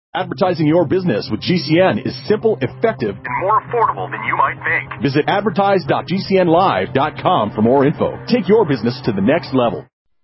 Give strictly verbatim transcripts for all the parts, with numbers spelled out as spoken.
Advertising your business with G C N is simple, effective, and more affordable than you might think. Visit advertise dot g c n live dot com for more info. Take your business to the next level.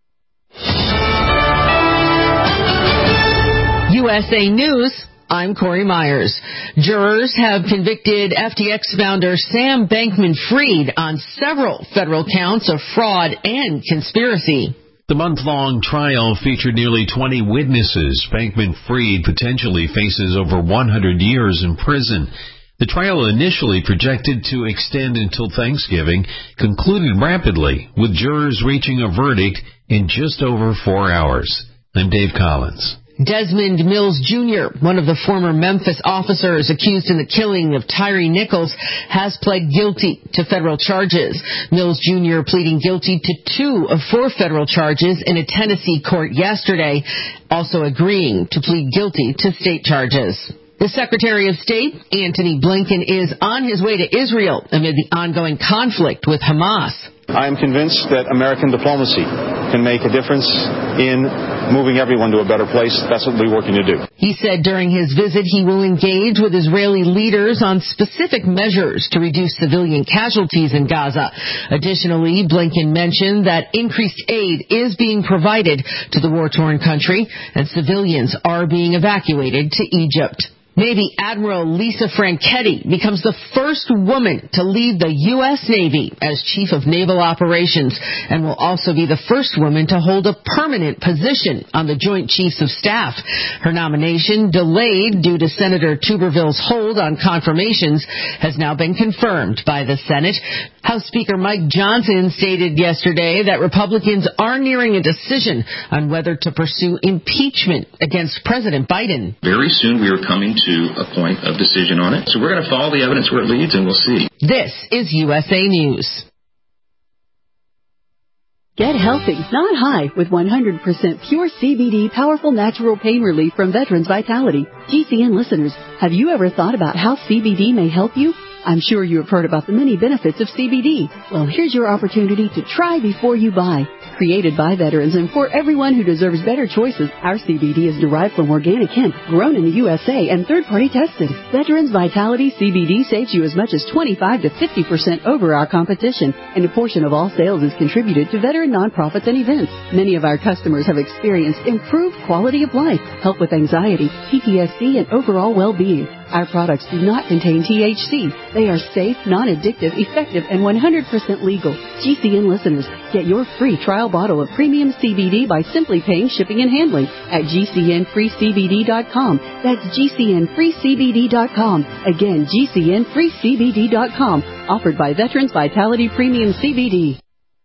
U S A News, I'm Corey Myers. Jurors have convicted F T X founder Sam Bankman-Fried on several federal counts of fraud and conspiracy. The month-long trial featured nearly twenty witnesses. Bankman-Fried potentially faces over one hundred years in prison. The trial, initially projected to extend until Thanksgiving, concluded rapidly, with jurors reaching a verdict in just over four hours. I'm Dave Collins. Desmond Mills Junior, one of the former Memphis officers accused in the killing of Tyree Nichols, has pled guilty to federal charges. Mills Junior pleading guilty to two of four federal charges in a Tennessee court yesterday, also agreeing to plead guilty to state charges. The Secretary of State, Antony Blinken, is on his way to Israel amid the ongoing conflict with Hamas. I am convinced that American diplomacy can make a difference in moving everyone to a better place. That's what we're working to do. He said during his visit he will engage with Israeli leaders on specific measures to reduce civilian casualties in Gaza. Additionally, Blinken mentioned that increased aid is being provided to the war-torn country and civilians are being evacuated to Egypt. Navy Admiral Lisa Franchetti becomes the first woman to lead the U S Navy as Chief of Naval Operations and will also be the first woman to hold a permanent position on the Joint Chiefs of Staff. Her nomination, delayed due to Senator Tuberville's hold on confirmations, has now been confirmed by the Senate. House Speaker Mike Johnson stated yesterday that Republicans are nearing a decision on whether to pursue impeachment against President Biden. Very soon we are coming to a point of decision on it. So we're going to follow the evidence where it leads, and we'll see. This is U S A News. Get healthy, not high, with one hundred percent pure C B D powerful natural pain relief from Veterans Vitality. G C N listeners, have you ever thought about how C B D may help you? I'm sure you have heard about the many benefits of C B D. Well, here's your opportunity to try before you buy. Created by veterans and for everyone who deserves better choices, our C B D is derived from organic hemp, grown in the U S A and third-party tested. Veterans Vitality C B D saves you as much as twenty-five to fifty percent over our competition, and a portion of all sales is contributed to veteran nonprofits and events. Many of our customers have experienced improved quality of life, help with anxiety, P T S D, and overall well-being. Our products do not contain T H C. They are safe, non-addictive, effective, and one hundred percent legal. G C N listeners, get your free trial bottle of premium C B D by simply paying shipping and handling at G C N free C B D dot com. That's G C N free C B D dot com. Again, G C N free C B D dot com. Offered by Veterans Vitality Premium C B D.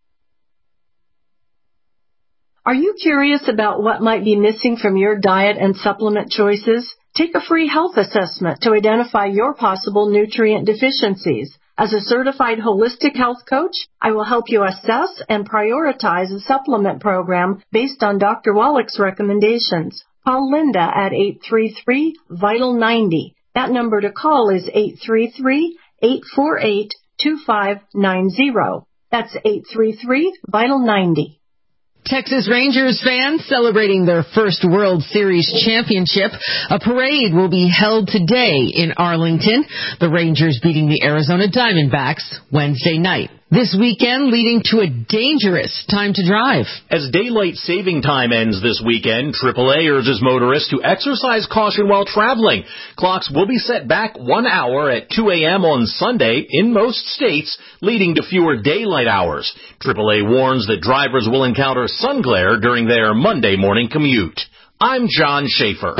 Are you curious about what might be missing from your diet and supplement choices? Take a free health assessment to identify your possible nutrient deficiencies. As a certified holistic health coach, I will help you assess and prioritize a supplement program based on Doctor Wallach's recommendations. Call Linda at eight three three, VITAL ninety. That number to call is eight three three, eight four eight, two five nine zero. That's eight three three, VITAL ninety. Texas Rangers fans celebrating their first World Series championship. A parade will be held today in Arlington. The Rangers beating the Arizona Diamondbacks Wednesday night. This weekend leading to a dangerous time to drive. As daylight saving time ends this weekend, triple A urges motorists to exercise caution while traveling. Clocks will be set back one hour at two a.m. on Sunday in most states, leading to fewer daylight hours. triple A warns that drivers will encounter sun glare during their Monday morning commute. I'm John Schaefer.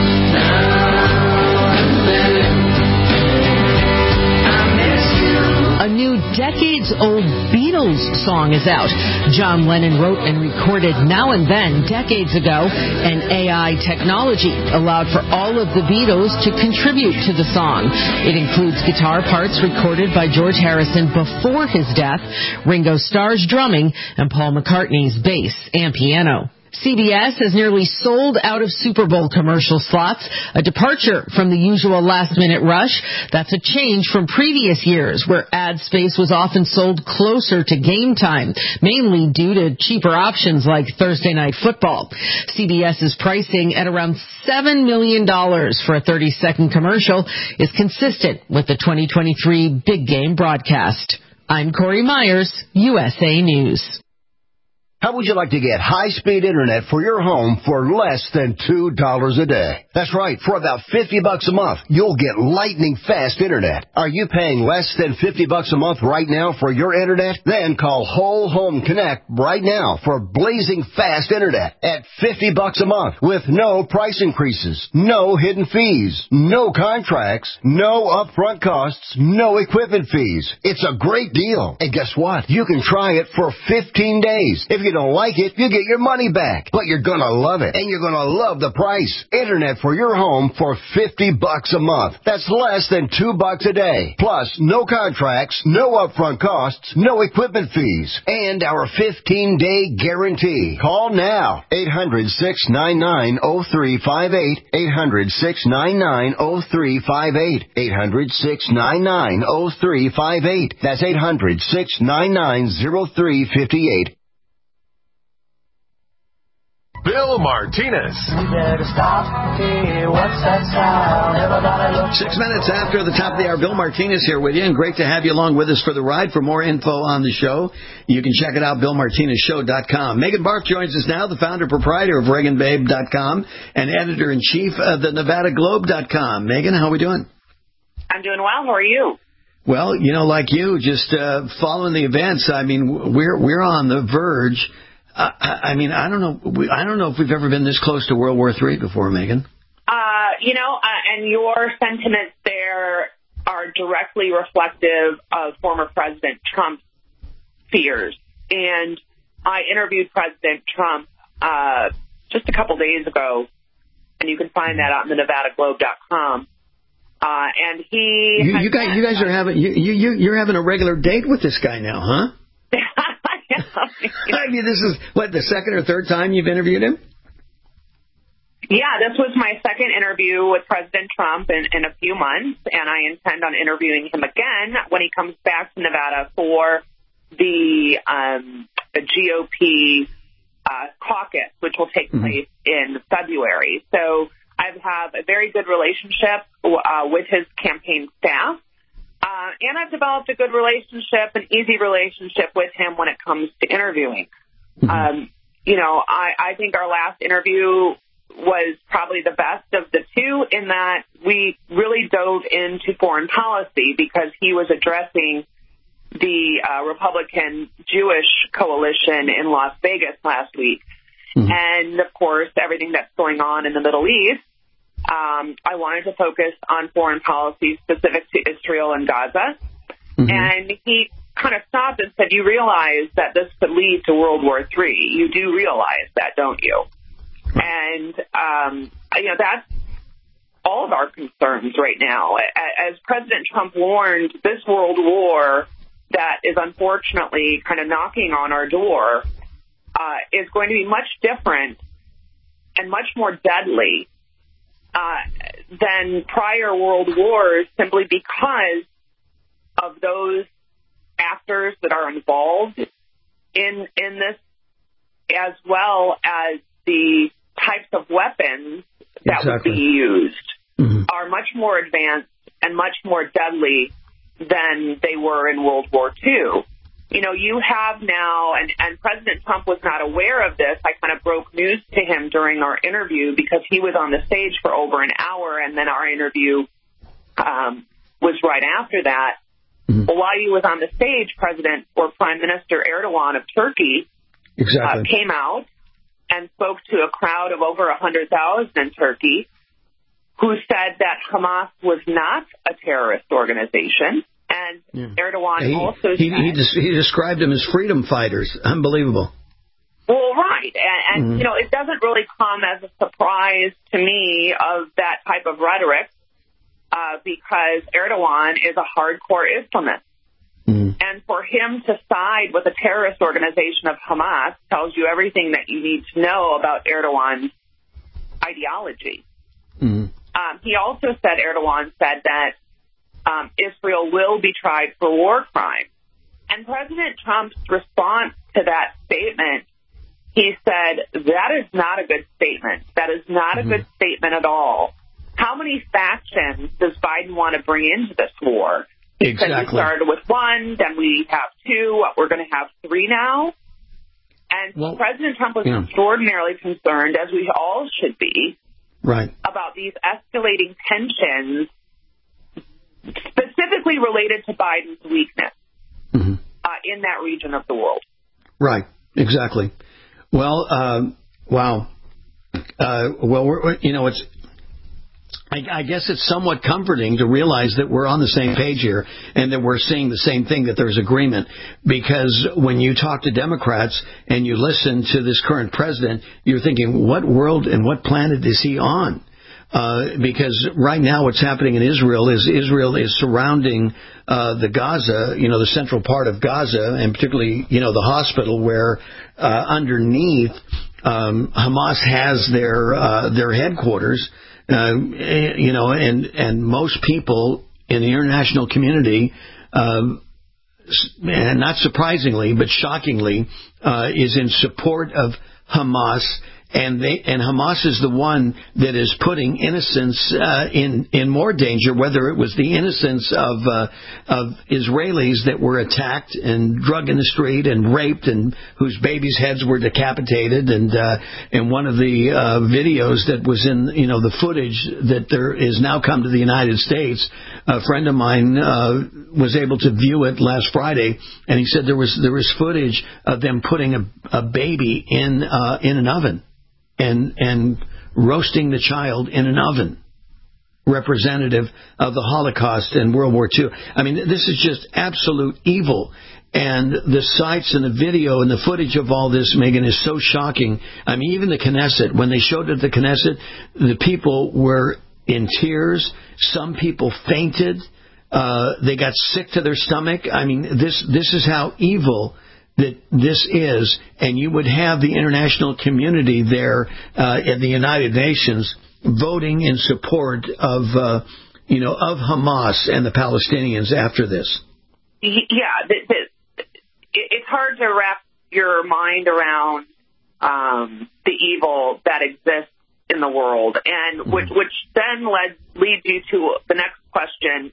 A new decades-old Beatles song is out. John Lennon wrote and recorded Now and Then decades ago, and A I technology allowed for all of the Beatles to contribute to the song. It includes guitar parts recorded by George Harrison before his death, Ringo Starr's drumming, and Paul McCartney's bass and piano. C B S has nearly sold out of Super Bowl commercial slots, a departure from the usual last-minute rush. That's a change from previous years, where ad space was often sold closer to game time, mainly due to cheaper options like Thursday Night Football. C B S's pricing at around seven million dollars for a thirty-second commercial is consistent with the twenty twenty-three big game broadcast. I'm Corey Myers, U S A News. How would you like to get high-speed internet for your home for less than two dollars a day? That's right. For about fifty bucks a month, you'll get lightning-fast internet. Are you paying less than fifty bucks a month right now for your internet? Then call Whole Home Connect right now for blazing fast internet at fifty bucks a month with no price increases, no hidden fees, no contracts, no upfront costs, no equipment fees. It's a great deal. And guess what? You can try it for fifteen days. If you don't like it, you get your money back. But you're gonna love it, and you're gonna love the price. Internet for your home for fifty bucks a month. That's less than two bucks a day. Plus, no contracts, no upfront costs, no equipment fees, and our fifteen-day guarantee. Call now. eight hundred, six nine nine, oh three five eight. eight hundred, six nine nine, oh three five eight. eight hundred, six nine nine, oh three five eight. That's eight hundred, six nine nine, oh three five eight. Bill Martinez. Six minutes after the top of the hour, Bill Martinez here with you, and great to have you along with us for the ride. For more info on the show, you can check it out, bill martinez show dot com. Megan Barth joins us now, the founder proprietor of Reagan Babe dot com and editor-in-chief of the Nevada Globe dot com. Megan, how are we doing? I'm doing well. How are you? Well, you know, like you, just uh, following the events. I mean, we're we're on the verge. Uh, I mean, I don't know. We, I don't know if we've ever been this close to World War Three before, Megan. Uh, you know, uh, and your sentiments there are directly reflective of former President Trump's fears. And I interviewed President Trump uh, just a couple days ago, and you can find that out on the Nevada Globe dot com. Uh, and he, you, you guys, you guys are having you you you're having a regular date with this guy now, huh? I mean, this is, what, the second or third time you've interviewed him? Yeah, this was my second interview with President Trump in, in a few months, and I intend on interviewing him again when he comes back to Nevada for the, um, the G O P uh, caucus, which will take mm-hmm. place in February. So I have a very good relationship uh, with his campaign staff. Uh, and I've developed a good relationship, an easy relationship with him when it comes to interviewing. Mm-hmm. Um, you know, I, I think our last interview was probably the best of the two in that we really dove into foreign policy because he was addressing the uh, Republican Jewish coalition in Las Vegas last week. Mm-hmm. And, of course, everything that's going on in the Middle East. Um, I wanted to focus on foreign policy specific to Israel and Gaza. Mm-hmm. And he kind of stopped and said, you realize that this could lead to World War Three. You do realize that, don't you? And, um, you know, that's all of our concerns right now. As President Trump warned, this world war that is unfortunately kind of knocking on our door uh, is going to be much different and much more deadly Uh, than prior world wars simply because of those actors that are involved in in this, as well as the types of weapons that exactly. would be used mm-hmm. are much more advanced and much more deadly than they were in World War Two. You know, you have now, and, and President Trump was not aware of this. I kind of broke news to him during our interview because he was on the stage for over an hour, and then our interview um, was right after that. Mm-hmm. Well, while he was on the stage, President or Prime Minister Erdogan of Turkey exactly. uh, came out and spoke to a crowd of over one hundred thousand in Turkey who said that Hamas was not a terrorist organization. And yeah. Erdogan he, also he, said... He, des- he described them as freedom fighters. Unbelievable. Well, right. And, and mm-hmm. you know, it doesn't really come as a surprise to me of that type of rhetoric uh, because Erdogan is a hardcore Islamist. Mm-hmm. And for him to side with a terrorist organization of Hamas tells you everything that you need to know about Erdogan's ideology. Mm-hmm. Um, he also said, Erdogan said that um, Israel will be tried for war crimes. And President Trump's response to that statement, he said, that is not a good statement. That is not mm-hmm. a good statement at all. How many factions does Biden want to bring into this war? He exactly. said we started with one, then we have two, we're going to have three now. And well, President Trump was yeah. extraordinarily concerned, as we all should be, right. about these escalating tensions, specifically related to Biden's weakness mm-hmm. uh, in that region of the world. Right, exactly. Well, um, wow. Uh, well, we're, you know, it's. I, I guess it's somewhat comforting to realize that we're on the same page here and that we're seeing the same thing, that there's agreement. Because when you talk to Democrats and you listen to this current president, you're thinking, what world and what planet is he on? Uh, because right now what's happening in Israel is Israel is surrounding uh, the Gaza, you know, the central part of Gaza, and particularly, you know, the hospital where uh, underneath um, Hamas has their uh, their headquarters. Uh, you know, and and most people in the international community, um, and not surprisingly, but shockingly, uh, is in support of Hamas. And they and Hamas is the one that is putting innocents uh, in in more danger, whether it was the innocence of uh, of Israelis that were attacked and drugged in the street and raped, and whose babies' heads were decapitated, and uh, and one of the uh, videos that was in you know the footage that there is now come to the United States. A friend of mine uh, was able to view it last Friday, and he said there was there was footage of them putting a, a baby in uh, in an oven. And, and roasting the child in an oven, representative of the Holocaust and World War Two. I mean, this is just absolute evil. And the sights and the video and the footage of all this, Megan, is so shocking. I mean, even the Knesset, when they showed it at the Knesset, the people were in tears. Some people fainted. Uh, they got sick to their stomach. I mean, this this is how evil that this is, and you would have the international community there uh, in the United Nations voting in support of, uh, you know, of Hamas and the Palestinians after this. Yeah, the, the, it's hard to wrap your mind around um, the evil that exists in the world, and mm-hmm. which, which then led leads you to the next question.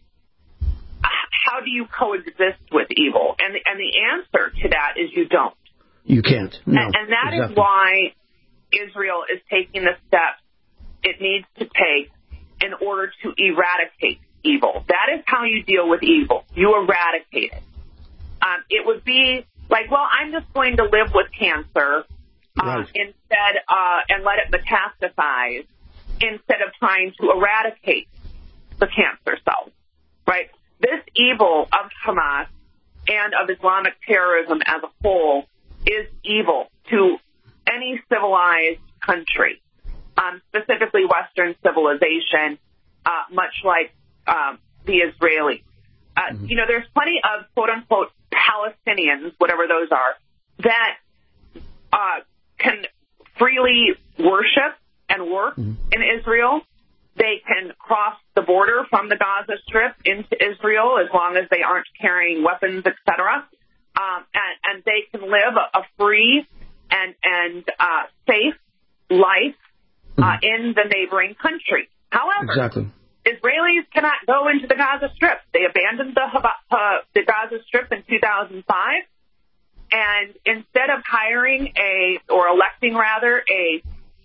How do you coexist with evil? And the, and the answer to that is you don't. You can't. No, and, and that exactly. is why Israel is taking the steps it needs to take in order to eradicate evil. That is how you deal with evil. You eradicate it. Um, it would be like, well, I'm just going to live with cancer uh, right. instead uh, and let it metastasize instead of trying to eradicate the cancer cells, right? This evil of Hamas and of Islamic terrorism as a whole is evil to any civilized country, um, specifically Western civilization, uh, much like um, the Israelis. Uh, mm-hmm. You know, there's plenty of quote-unquote Palestinians, whatever those are, that uh, can freely worship and work mm-hmm. in Israel. They can cross the border from the Gaza Strip into Israel as long as they aren't carrying weapons, et cetera. Um, and, and they can live a, a free and, and uh, safe life uh, mm-hmm. in the neighboring country. However, exactly. Israelis cannot go into the Gaza Strip. They abandoned the, uh, the Gaza Strip in two thousand five. And instead of hiring a, or electing rather, a,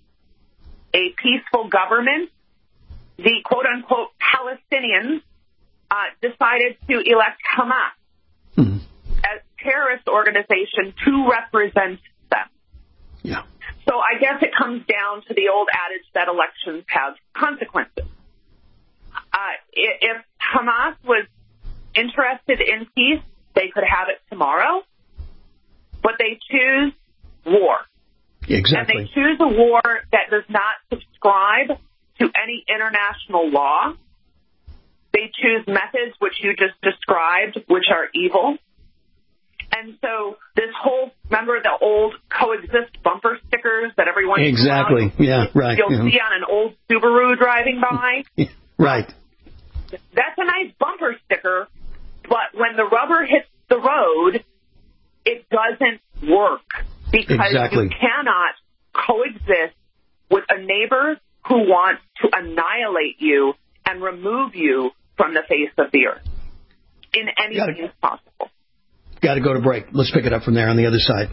a peaceful government, the quote-unquote Palestinians uh, decided to elect Hamas mm-hmm. as a terrorist organization to represent them. Yeah. So I guess it comes down to the old adage that elections have consequences. Uh, if Hamas was interested in peace, they could have it tomorrow, but they choose war. Exactly. And they choose a war that does not subscribe to any international law. They choose methods which you just described, which are evil. And so this whole, remember the old coexist bumper stickers that everyone exactly, yeah, right. You'll yeah. see on an old Subaru driving by. Right. That's a nice bumper sticker, but when the rubber hits the road, it doesn't work because exactly. you cannot coexist with a neighbor who wants to annihilate you and remove you from the face of the earth in any means possible. Got to go to break. Let's pick it up from there on the other side.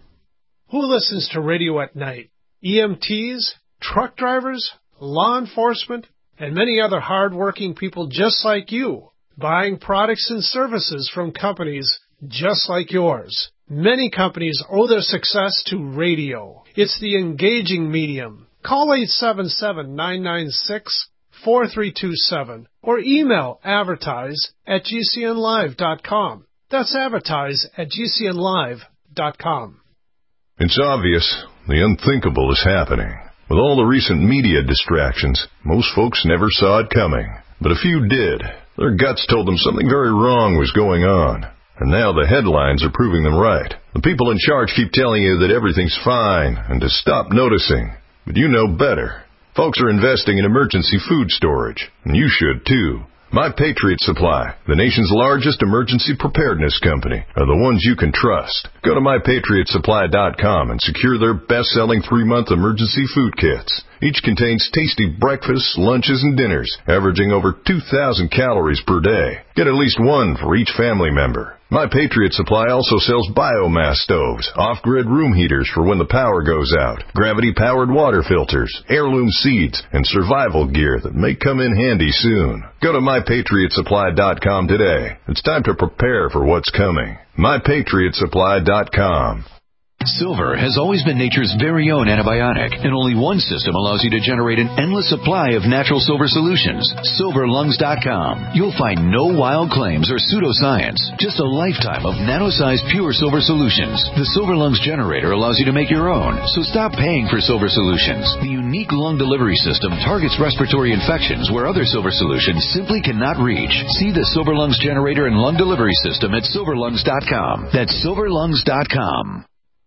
Who listens to radio at night? E M Ts, truck drivers, law enforcement, and many other hard-working people just like you, buying products and services from companies just like yours. Many companies owe their success to radio. It's the engaging medium. Call eight seven seven, nine nine six, four three two seven or email advertise at g c n live dot com. That's advertise at g c n live dot com. It's obvious. The unthinkable is happening. With all the recent media distractions, most folks never saw it coming. But a few did. Their guts told them something very wrong was going on. And now the headlines are proving them right. The people in charge keep telling you that everything's fine and to stop noticing. But you know better. Folks are investing in emergency food storage, and you should too. My Patriot Supply, the nation's largest emergency preparedness company, are the ones you can trust. Go to my patriot supply dot com and secure their best-selling three-month emergency food kits. Each contains tasty breakfasts, lunches, and dinners, averaging over two thousand calories per day. Get at least one for each family member. My Patriot Supply also sells biomass stoves, off-grid room heaters for when the power goes out, gravity-powered water filters, heirloom seeds, and survival gear that may come in handy soon. Go to my patriot supply dot com today. It's time to prepare for what's coming. my patriot supply dot com. Silver has always been nature's very own antibiotic, and only one system allows you to generate an endless supply of natural silver solutions. silver lungs dot com. You'll find no wild claims or pseudoscience, just a lifetime of nano-sized pure silver solutions. The Silver Lungs generator allows you to make your own, so stop paying for silver solutions. The unique lung delivery system targets respiratory infections where other silver solutions simply cannot reach. See the Silver Lungs generator and lung delivery system at silver lungs dot com. That's silver lungs dot com.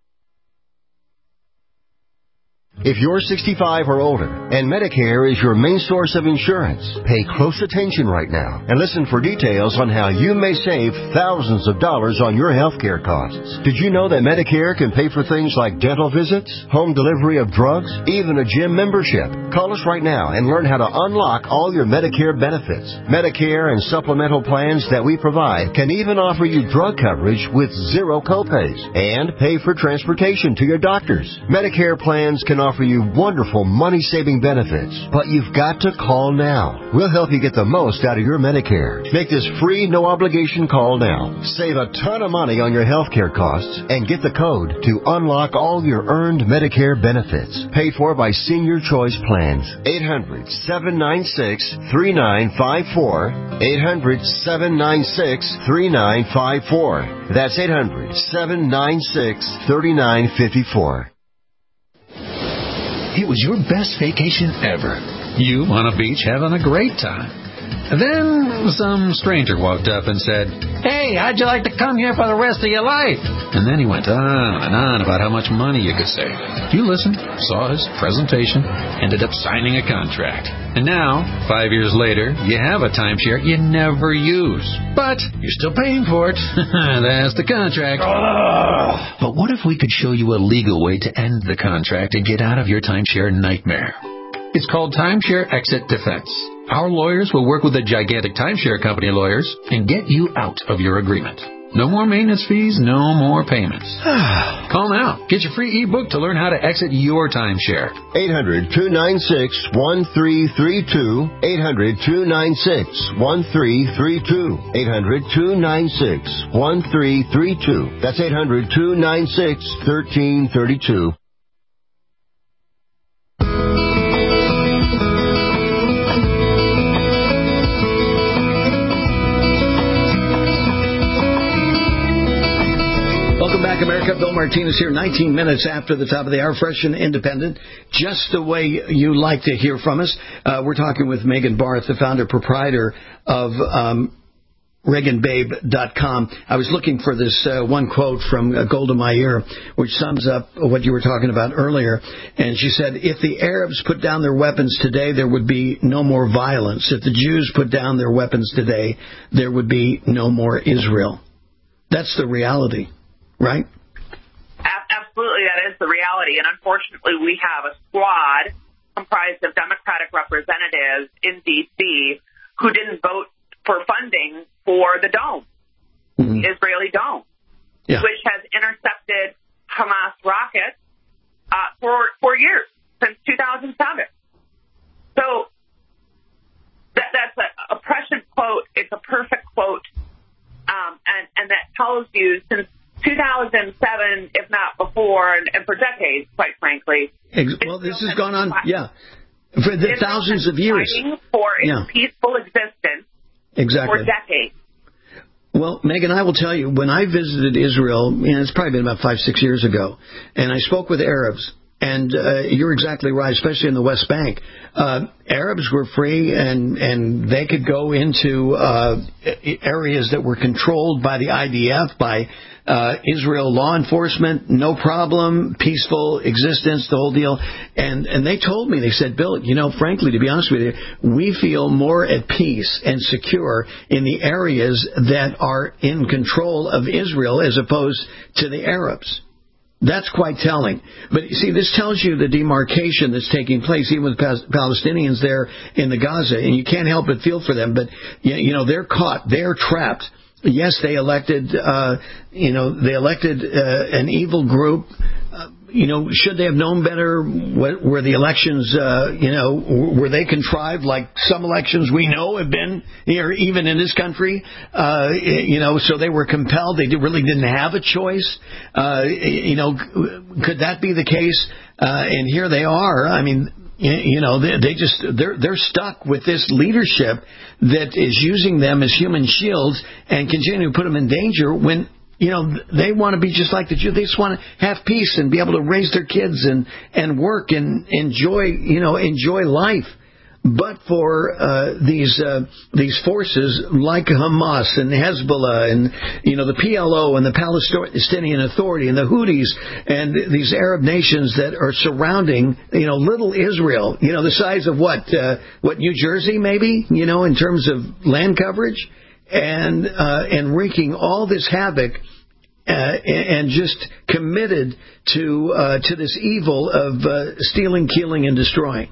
If you're sixty-five or older and Medicare is your main source of insurance, pay close attention right now and listen for details on how you may save thousands of dollars on your health care costs. Did you know that Medicare can pay for things like dental visits, home delivery of drugs, even a gym membership? Call us right now and learn how to unlock all your Medicare benefits. Medicare and supplemental plans that we provide can even offer you drug coverage with zero copays and pay for transportation to your doctors. Medicare plans can offer you wonderful money-saving benefits, but you've got to call now. We'll help you get the most out of your Medicare. Make this free, no-obligation call now. Save a ton of money on your health care costs and get the code to unlock all your earned Medicare benefits. Paid for by Senior Choice Plans. eight hundred, seven nine six, three nine five four. eight hundred, seven nine six, three nine five four. That's eight hundred, seven nine six, three nine five four. It was your best vacation ever. You on a beach having a great time. Then some stranger walked up and said, "Hey, how'd you like to come here for the rest of your life?" And then he went on and on about how much money you could save. You listened, saw his presentation, ended up signing a contract. And now, five years later, you have a timeshare you never use. But you're still paying for it. That's the contract. Ugh. But what if we could show you a legal way to end the contract and get out of your timeshare nightmare? It's called Timeshare Exit Defense. Our lawyers will work with the gigantic timeshare company lawyers and get you out of your agreement. No more maintenance fees, no more payments. Call now. Get your free ebook to learn how to exit your timeshare. eight hundred, two nine six, one three three two. eight hundred, two nine six, one three three two. eight hundred, two nine six, one three three two. That's eight hundred, two nine six, one three three two. America, Bill Martinez here, nineteen minutes after the top of the hour, fresh and independent, just the way you like to hear from us. Uh, we're talking with Megan Barth, the founder, proprietor of um, Reagan Babe dot com. I was looking for this uh, one quote from uh, Golda Meir, which sums up what you were talking about earlier. And she said, if the Arabs put down their weapons today, there would be no more violence. If the Jews put down their weapons today, there would be no more Israel. That's the reality, right? Absolutely, that is the reality. And unfortunately, we have a squad comprised of Democratic representatives in D C who didn't vote for funding for the dome, mm-hmm. the Israeli dome, yeah. which has intercepted Hamas rockets uh, for for years, since two thousand seven. So that, that's a, a prescient quote. It's a perfect quote. Um, and, and that tells you since two thousand seven, if not before, and, and for decades, quite frankly. Well, this has gone on, yeah, for the thousands of years. Fighting for its yeah. peaceful existence exactly. for decades. Well, Megan, I will tell you, when I visited Israel, and it's probably been about five, six years ago, and I spoke with Arabs, and uh, you're exactly right, especially in the West Bank. Uh, Arabs were free, and, and they could go into uh, areas that were controlled by the I D F, by uh, Israel law enforcement, no problem, peaceful existence, the whole deal. And, and they told me, they said, Bill, you know, frankly, to be honest with you, we feel more at peace and secure in the areas that are in control of Israel as opposed to the Arabs. That's quite telling. But, you see, this tells you the demarcation that's taking place, even with Palestinians there in the Gaza, and you can't help but feel for them. But, you know, they're caught. They're trapped. Yes, they elected, uh, you know, they elected uh, an evil group. Uh, you know, should they have known better? What, were the elections, uh, you know, were they contrived like some elections we know have been here, even in this country? Uh, you know, so they were compelled. They really didn't have a choice. Uh, you know, could that be the case? Uh, and here they are. I mean, you know, they, they just, they're, they're stuck with this leadership that is using them as human shields and continuing to put them in danger when, you know, they want to be just like the Jews. They just want to have peace and be able to raise their kids and, and work and enjoy, you know, enjoy life. But for uh, these uh, these forces like Hamas and Hezbollah and, you know, the P L O and the Palestinian Authority and the Houthis and these Arab nations that are surrounding, you know, little Israel, you know, the size of what, uh, what, New Jersey maybe, you know, in terms of land coverage, and uh, and wreaking all this havoc uh, and just committed to uh, to this evil of uh, stealing, killing, and destroying.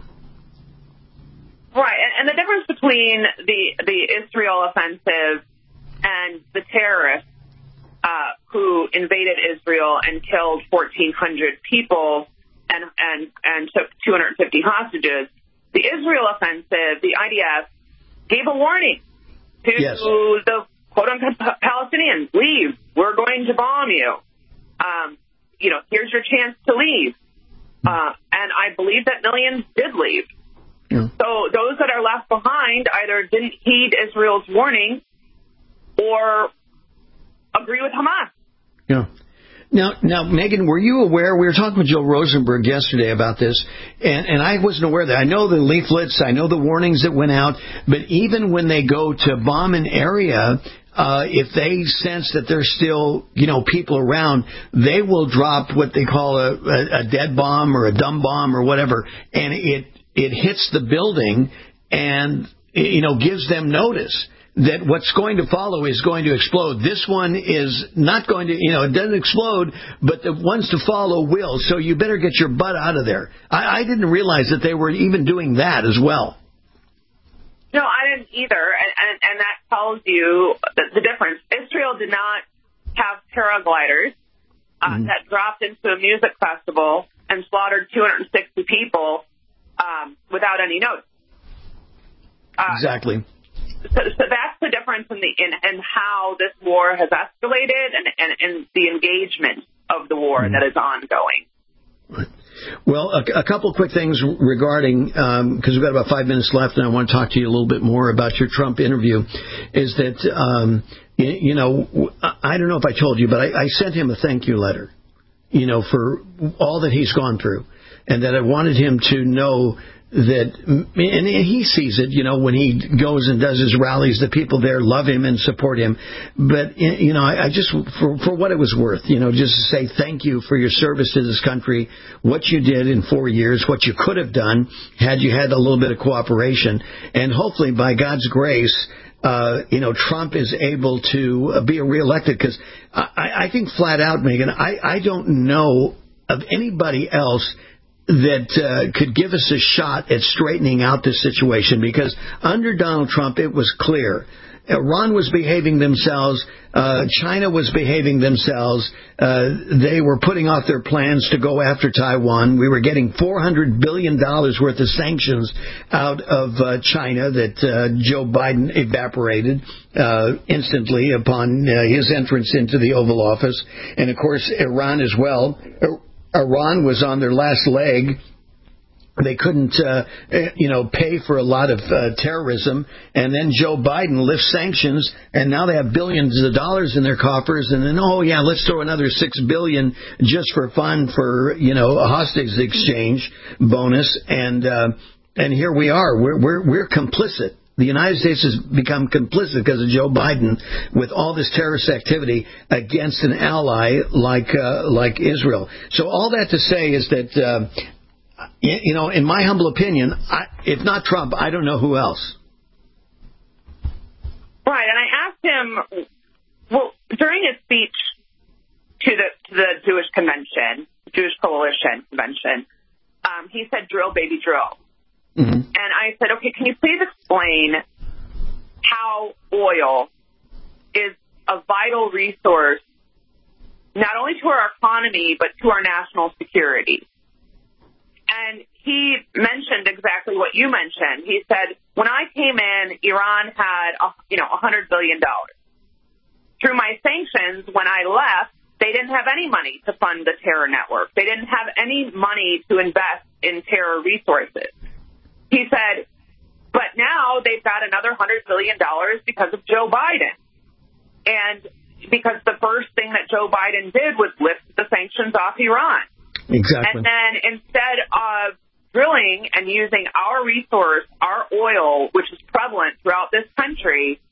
Right, and the difference between the the Israel offensive and the terrorists uh, who invaded Israel and killed fourteen hundred people and and and took two hundred fifty hostages, the Israel offensive, the I D F gave a warning to yes. the quote-unquote Palestinians: leave. We're going to bomb you. Um, you know, here's your chance to leave. Uh, and I believe that millions did leave. Yeah. So those that are left behind either didn't heed Israel's warning or agree with Hamas. Yeah. Now, now, Megan, were you aware? We were talking with Joe Rosenberg yesterday about this, and, and I wasn't aware of that. I know the leaflets, I know the warnings that went out, but even when they go to bomb an area, uh, if they sense that there's still, you know, people around, they will drop what they call a, a, a dead bomb or a dumb bomb or whatever, and it it hits the building and, you know, gives them notice that what's going to follow is going to explode. This one is not going to, you know, it doesn't explode, but the ones to follow will. So you better get your butt out of there. I, I didn't realize that they were even doing that as well. No, I didn't either. And, and, and that tells you the, the difference. Israel did not have paragliders uh, mm-hmm. that dropped into a music festival and slaughtered two hundred sixty people um, without any notice. Uh, exactly. So, so that's the difference in the in, in how this war has escalated and, and, and the engagement of the war mm-hmm. that is ongoing. Right. Well, a, a couple quick things regarding, because um, we've got about five minutes left, and I want to talk to you a little bit more about your Trump interview, is that, um, you, you know, I don't know if I told you, but I, I sent him a thank you letter, you know, for all that he's gone through, and that I wanted him to know that, and he sees it, you know, when he goes and does his rallies, the people there love him and support him. But, you know, I, I just, for, for what it was worth, you know, just to say thank you for your service to this country, what you did in four years, what you could have done had you had a little bit of cooperation. And hopefully, by God's grace, uh, you know, Trump is able to be reelected. Because I, I think flat out, Megan, I, I don't know of anybody else that uh, could give us a shot at straightening out this situation, because under Donald Trump, it was clear. Iran was behaving themselves. Uh, China was behaving themselves. Uh, they were putting off their plans to go after Taiwan. We were getting four hundred billion dollars worth of sanctions out of uh, China that uh, Joe Biden evaporated uh, instantly upon uh, his entrance into the Oval Office. And, of course, Iran as well. Iran was on their last leg. They couldn't, uh, you know, pay for a lot of uh, terrorism. And then Joe Biden lifts sanctions, and now they have billions of dollars in their coffers. And then, oh, yeah, let's throw another six billion dollars just for fun for, you know, a hostage exchange bonus. And uh, and here we are. We're, we're, we're complicit. The United States has become complicit because of Joe Biden with all this terrorist activity against an ally like uh, like Israel. So all that to say is that, uh, you know, in my humble opinion, I, if not Trump, I don't know who else. Right, and I asked him, well, during his speech to the to the Jewish convention, Jewish Coalition convention, um, he said, "Drill, baby, drill." Mm-hmm. And I said, okay, can you please explain how oil is a vital resource, not only to our economy, but to our national security? And he mentioned exactly what you mentioned. He said, when I came in, Iran had, you know, one hundred billion dollars. Through my sanctions, when I left, they didn't have any money to fund the terror network. They didn't have any money to invest in terror resources. He said, but now they've got another one hundred billion dollars because of Joe Biden. And because the first thing that Joe Biden did was lift the sanctions off Iran. Exactly. And then instead of drilling and using our resource, our oil, which is prevalent throughout this country,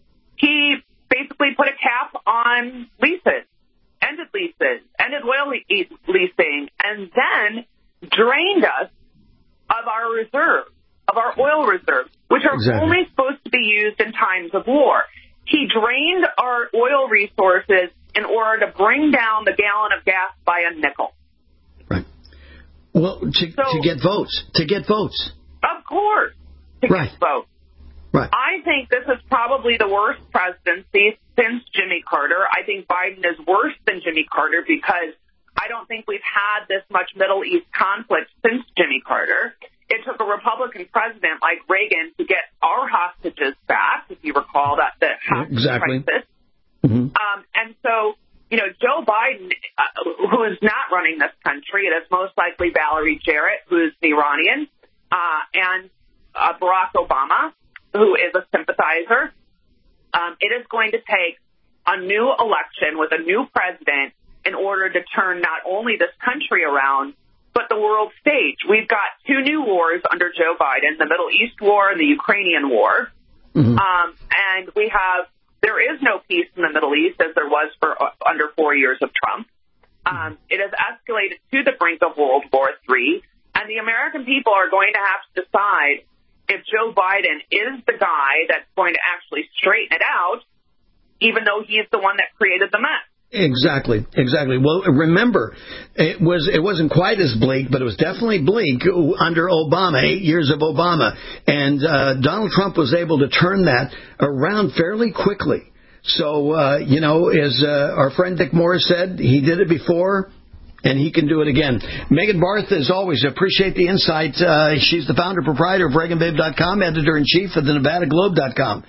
he basically put a cap on leases, ended leases, ended oil le- leasing, and then drained us of our reserves, of our oil reserves, which are exactly. only supposed to be used in times of war. He drained our oil resources in order to bring down the gallon of gas by a nickel. Right. Well, to, so, to get votes. To get votes. Of course. To right. get votes. Right. I think this is probably the worst presidency since Jimmy Carter. I think Biden is worse than Jimmy Carter because I don't think we've had this much Middle East conflict since Jimmy Carter. It took a Republican president like Reagan to get our hostages back, if you recall that the hostage exactly. crisis. Mm-hmm. Um, and so, you know, Joe Biden, uh, who is not running this country, it is most likely Valerie Jarrett, who is the Iranian, uh, and uh, Barack Obama, who is a sympathizer. Um, it is going to take a new election with a new president in order to turn not only this country around, but the world stage. We've got two new wars under Joe Biden, the Middle East war and the Ukrainian war. Mm-hmm. Um, and we have, there is no peace in the Middle East as there was for uh, under four years of Trump. Um, it has escalated to the brink of World War Three. And the American people are going to have to decide if Joe Biden is the guy that's going to actually straighten it out, even though he's the one that created the mess. Exactly, exactly. Well, remember, it was it wasn't quite as bleak, but it was definitely bleak under Obama, eight years of Obama. And uh, Donald Trump was able to turn that around fairly quickly. So, uh, you know, as uh, our friend Dick Morris said, he did it before, and he can do it again. Megan Barth, as always, appreciate the insight. Uh, she's the founder, proprietor of Reagan Babe dot com, editor-in-chief of the Nevada Globe dot com.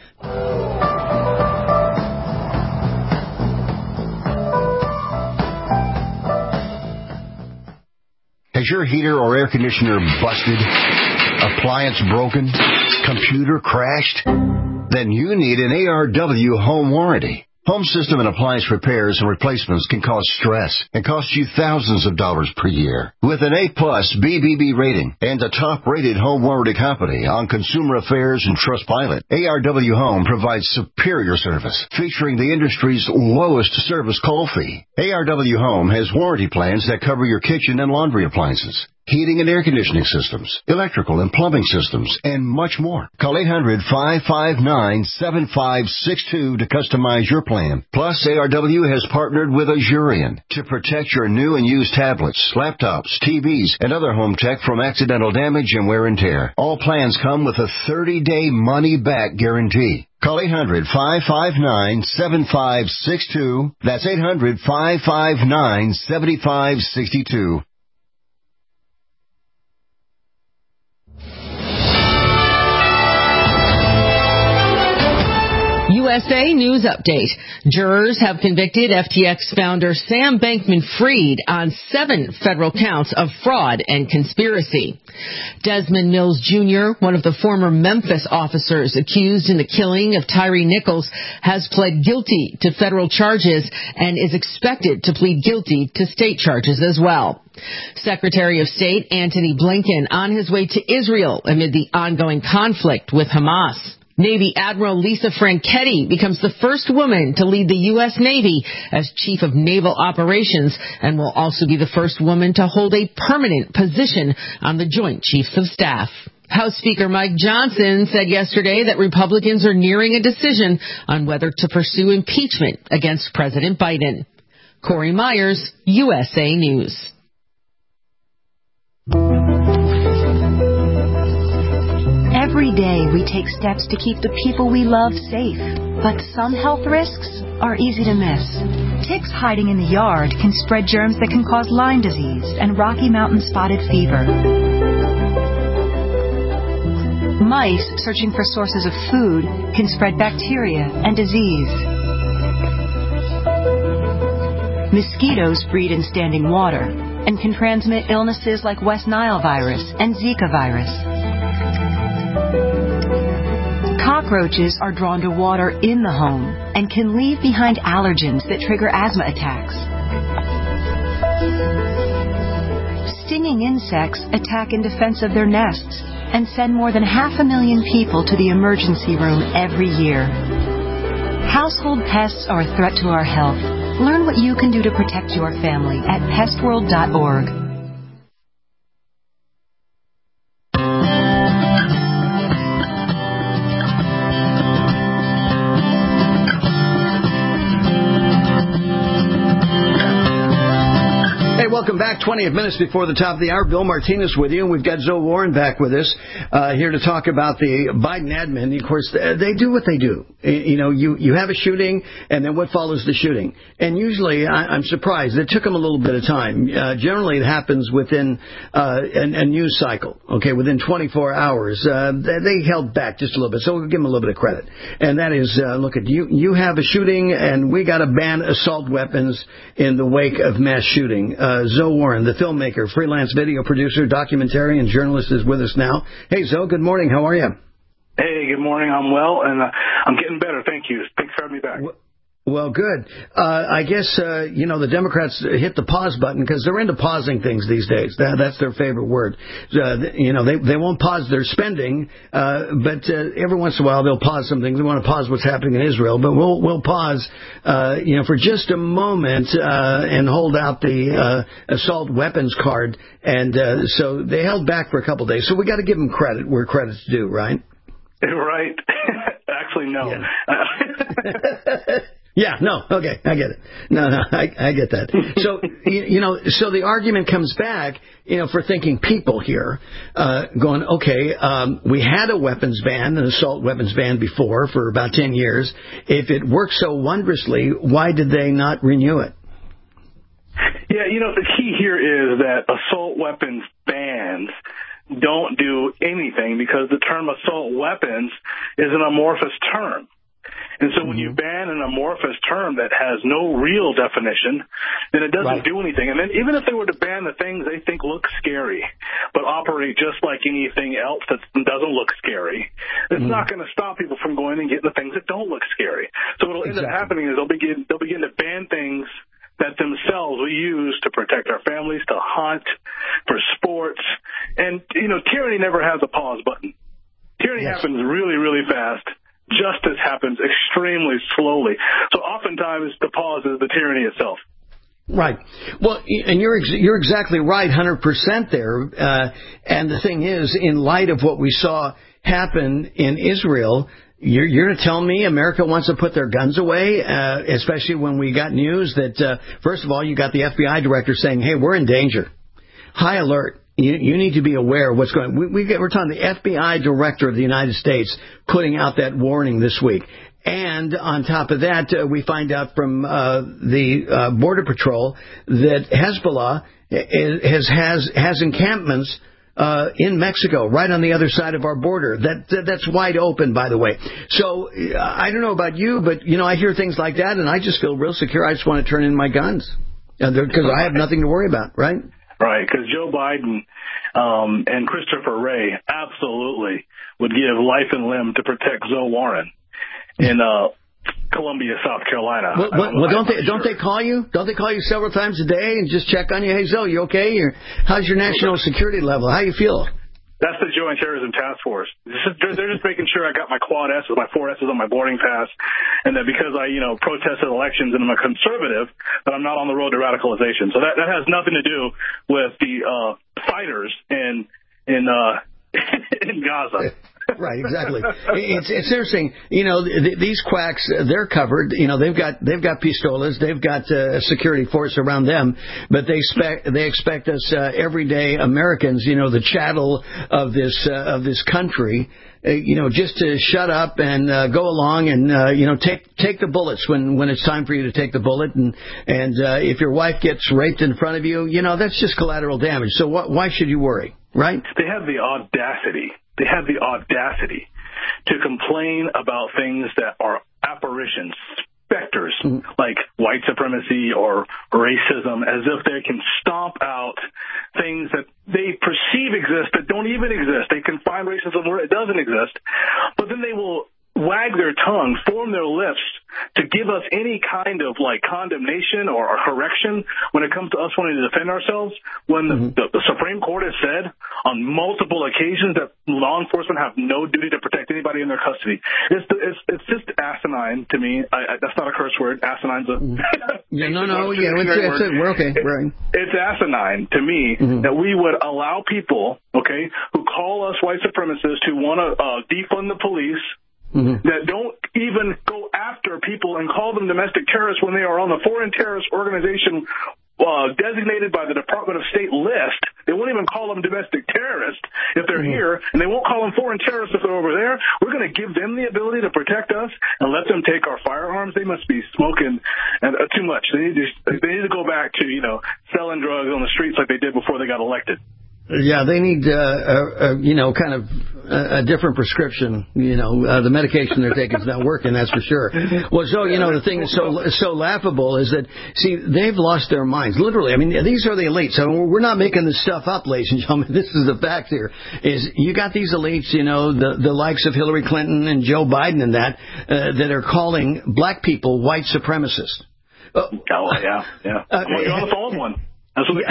Has your heater or air conditioner busted? Appliance broken? Computer crashed? Then you need an A R W home warranty. Home system and appliance repairs and replacements can cause stress and cost you thousands of dollars per year. With an A-plus B B B rating and a top-rated home warranty company on Consumer Affairs and Trustpilot, A R W Home provides superior service, featuring the industry's lowest service call fee. A R W Home has warranty plans that cover your kitchen and laundry appliances, heating and air conditioning systems, electrical and plumbing systems, and much more. Call eight hundred, five five nine, seven five six two to customize your plan. Plus, A R W has partnered with Azurion to protect your new and used tablets, laptops, T Vs, and other home tech from accidental damage and wear and tear. All plans come with a thirty-day money-back guarantee. Call eight hundred, five five nine, seven five six two. That's eight hundred, five five nine, seven five six two. U S A News Update. Jurors have convicted F T X founder Sam Bankman-Fried on seven federal counts of fraud and conspiracy. Desmond Mills Junior, one of the former Memphis officers accused in the killing of Tyree Nichols, has pled guilty to federal charges and is expected to plead guilty to state charges as well. Secretary of State Antony Blinken on his way to Israel amid the ongoing conflict with Hamas. Navy Admiral Lisa Franchetti becomes the first woman to lead the U S Navy as Chief of Naval Operations and will also be the first woman to hold a permanent position on the Joint Chiefs of Staff. House Speaker Mike Johnson said yesterday that Republicans are nearing a decision on whether to pursue impeachment against President Biden. Corey Myers, U S A News. Every day we take steps to keep the people we love safe, but some health risks are easy to miss. Ticks hiding in the yard can spread germs that can cause Lyme disease and Rocky Mountain spotted fever. Mice searching for sources of food can spread bacteria and disease. Mosquitoes breed in standing water and can transmit illnesses like West Nile virus and Zika virus. Cockroaches are drawn to water in the home and can leave behind allergens that trigger asthma attacks. Stinging insects attack in defense of their nests and send more than half a million people to the emergency room every year. Household pests are a threat to our health. Learn what you can do to protect your family at pest world dot org. Welcome back. twentieth minutes before the top of the hour. Bill Martinez with you, and we've got Zoe Warren back with us uh, here to talk about the Biden admin. Of course, they do what they do. You know, you, you have a shooting, and then what follows the shooting? And usually, I, I'm surprised. It took them a little bit of time. Uh, generally, it happens within uh, a, a news cycle, okay, within twenty-four hours. Uh, they, they held back just a little bit, so we'll give them a little bit of credit. And that is, uh, look, at you, you have a shooting, and we got to ban assault weapons in the wake of mass shooting. Uh, Zoe Warren, the filmmaker, freelance video producer, documentarian, journalist, is with us now. Hey, Zoe, good morning. How are you? Hey, good morning. I'm well, and uh, I'm getting better. Thank you. Thanks for having me back. Well, good. Uh, I guess, uh, you know, the Democrats hit the pause button because they're into pausing things these days. That, that's their favorite word. Uh, you know, they they won't pause their spending, uh, but uh, every once in a while they'll pause some things. They want to pause what's happening in Israel, but we'll we'll pause, uh, you know, for just a moment uh, and hold out the uh, assault weapons card. And uh, so they held back for a couple of days. So we got to give them credit where credit's due, right? Right. Actually, no. Yeah. Yeah, no, okay, I get it. No, no, I, I get that. So, you, you know, so the argument comes back, you know, for thinking people here, uh, going, okay, um, we had a weapons ban, an assault weapons ban before for about ten years. If it worked so wondrously, why did they not renew it? Yeah, you know, the key here is that assault weapons bans don't do anything because the term assault weapons is an amorphous term. And so when you ban an amorphous term that has no real definition, then it doesn't right. do anything. And then even if they were to ban the things they think look scary, but operate just like anything else that doesn't look scary, it's mm-hmm. not going to stop people from going and getting the things that don't look scary. So what will exactly. end up happening is they'll begin, they'll begin to ban things that themselves we use to protect our families, to hunt, for sports. And, you know, tyranny never has a pause button. Tyranny yes. happens really, really fast. Justice happens extremely slowly. So oftentimes the pause is the tyranny itself. Right. Well, and you're ex- you're exactly right, one hundred percent there. Uh, and the thing is, in light of what we saw happen in Israel, you're, you're going to tell me America wants to put their guns away, uh, especially when we got news that, uh, first of all, you got the F B I director saying, hey, we're in danger. High alert. You, you need to be aware of what's going on. We, we get, we're talking the F B I director of the United States putting out that warning this week. And on top of that, uh, we find out from uh, the uh, Border Patrol that Hezbollah has has, has encampments uh, in Mexico, right on the other side of our border. That, that that's wide open, by the way. So uh, I don't know about you, but you know, I hear things like that, and I just feel real secure. I just want to turn in my guns because I have nothing to worry about, right? Right, because Joe Biden um, and Christopher Wray absolutely would give life and limb to protect Zoe Warren in uh, Columbia, South Carolina. Well, well, well don't they don't sure. they call you? Don't they call you several times a day and just check on you? Hey, Zoe, you okay? You're, how's your national security level? How you feel? That's the Joint Terrorism Task Force. They're just making sure I got my quad S's, my four S's on my boarding pass, and that because I, you know, protested elections and I'm a conservative, that I'm not on the road to radicalization. So that, that has nothing to do with the uh, fighters in in uh, in Gaza. Right, exactly. It's it's interesting. You know, th- these quacks, they're covered. You know, they've got they've got pistolas, they've got uh, a security force around them, but they expect they expect us uh, everyday Americans, you know, the chattel of this uh, of this country, uh, you know, just to shut up and uh, go along and uh, you know take take the bullets when when it's time for you to take the bullet, and and uh, if your wife gets raped in front of you, you know, that's just collateral damage. So wh- why should you worry, right? They have the audacity. They have the audacity to complain about things that are apparitions, specters, mm-hmm. like white supremacy or racism, as if they can stomp out things that they perceive exist that don't even exist. They can find racism where it doesn't exist, but then they will wag their tongue, form their lips to give us any kind of like condemnation or, or correction when it comes to us wanting to defend ourselves, when mm-hmm. the, the, the Supreme Court has said on multiple occasions that law enforcement have no duty to protect anybody in their custody. It's it's, it's just asinine to me. I, I, that's not a curse word. Asinine's a yeah, no, no, yeah, it's, it's, it. We're okay. It, right. It's asinine to me mm-hmm. that we would allow people, okay, who call us white supremacists, who want to uh, defund the police. Mm-hmm. That don't even go after people and call them domestic terrorists when they are on the foreign terrorist organization uh, designated by the Department of State list. They won't even call them domestic terrorists if they're mm-hmm. here, and they won't call them foreign terrorists if they're over there. We're going to give them the ability to protect us and let them take our firearms. They must be smoking and, uh, too much. They need to, they need to go back to, you know, selling drugs on the streets like they did before they got elected. Yeah, they need, uh, uh, you know, kind of a, a different prescription. You know, uh, the medication they're taking is not working, that's for sure. Well, so, you know, the thing that's so so laughable is that, see, they've lost their minds. Literally, I mean, these are the elites. So we're not making this stuff up, ladies and gentlemen. This is the fact here, is you got these elites, you know, the, the likes of Hillary Clinton and Joe Biden and that, uh, that are calling black people white supremacists. Uh, oh, yeah, yeah. Uh, I'm on the phone one. That's what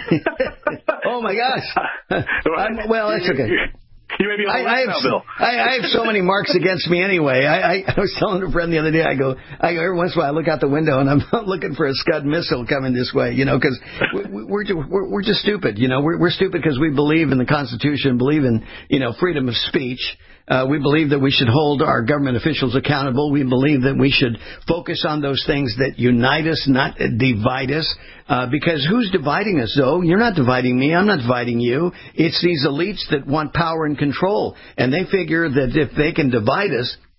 oh my gosh! I'm, well, that's okay. You may be on the I, I, have, now, Bill. I, I have so many marks against me anyway. I, I, I was telling a friend the other day. I go, I every once in a while I look out the window and I'm looking for a Scud missile coming this way. You know, because we, we're we're we're just stupid. You know, we're we're stupid because we believe in the Constitution, believe in you know freedom of speech. Uh, we believe that we should hold our government officials accountable. We believe that we should focus on those things that unite us, not divide us. Uh, because who's dividing us, though? You're not dividing me. I'm not dividing you. It's these elites that want power and control. And they figure that if they can divide us,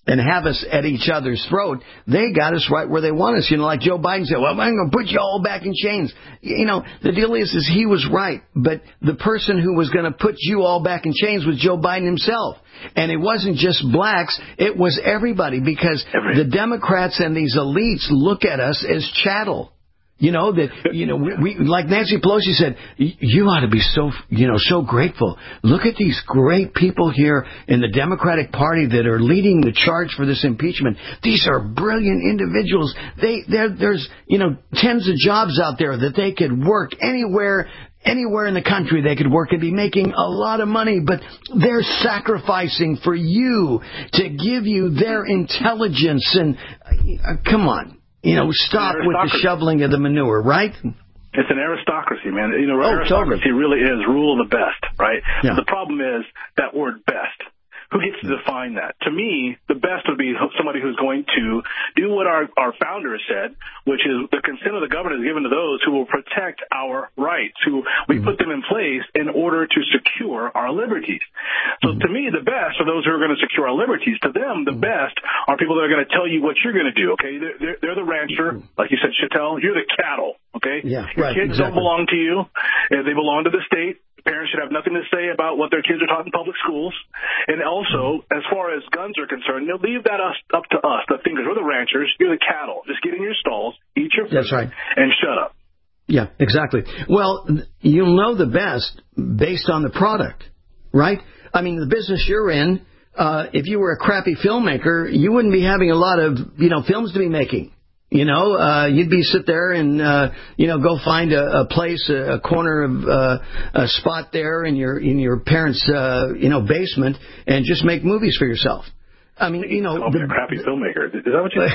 and have us at each other's throat, they got us right where they want us. You know, like Joe Biden said, well, I'm going to put you all back in chains. You know, the deal is, is he was right, but the person who was going to put you all back in chains was Joe Biden himself. And it wasn't just blacks, it was everybody, because Every. the Democrats and these elites look at us as chattel. You know, that, you know, we, we, like Nancy Pelosi said, you ought to be so, you know, so grateful. Look at these great people here in the Democratic Party that are leading the charge for this impeachment. These are brilliant individuals. They, there's, you know, tens of jobs out there that they could work anywhere, anywhere in the country they could work and be making a lot of money, but they're sacrificing for you to give you their intelligence. And uh, come on. You know, stop with the shoveling of the manure, right? It's an aristocracy, man. You know, oh, aristocracy totally. really is rule of the best, right? Yeah. The problem is that word best. Who gets to define that? To me, the best would be somebody who's going to do what our, our founders said, which is the consent of the government is given to those who will protect our rights, who we mm-hmm. put them in place in order to secure our liberties. So mm-hmm. to me, the best are those who are going to secure our liberties. To them, the mm-hmm. best are people that are going to tell you what you're going to do, okay? They're, they're, they're the rancher, mm-hmm. like you said, Chattel. You're the cattle, okay? Yeah, Your right, kids exactly. don't belong to you. They belong to the state. Parents should have nothing to say about what their kids are taught in public schools. And also, as far as guns are concerned, they'll leave that us, up to us, the thinkers. We're the ranchers. You're the cattle. Just get in your stalls, eat your food, That's right. and shut up. Yeah, exactly. Well, you'll know the best based on the product, right? I mean, the business you're in, uh, if you were a crappy filmmaker, you wouldn't be having a lot of, you know, films to be making. You know, uh, you'd be sit there and, uh, you know, go find a, a place, a, a corner of, uh, a spot there in your, in your parents', uh, you know, basement and just make movies for yourself. I mean, you know. Call me a crappy filmmaker. Is that what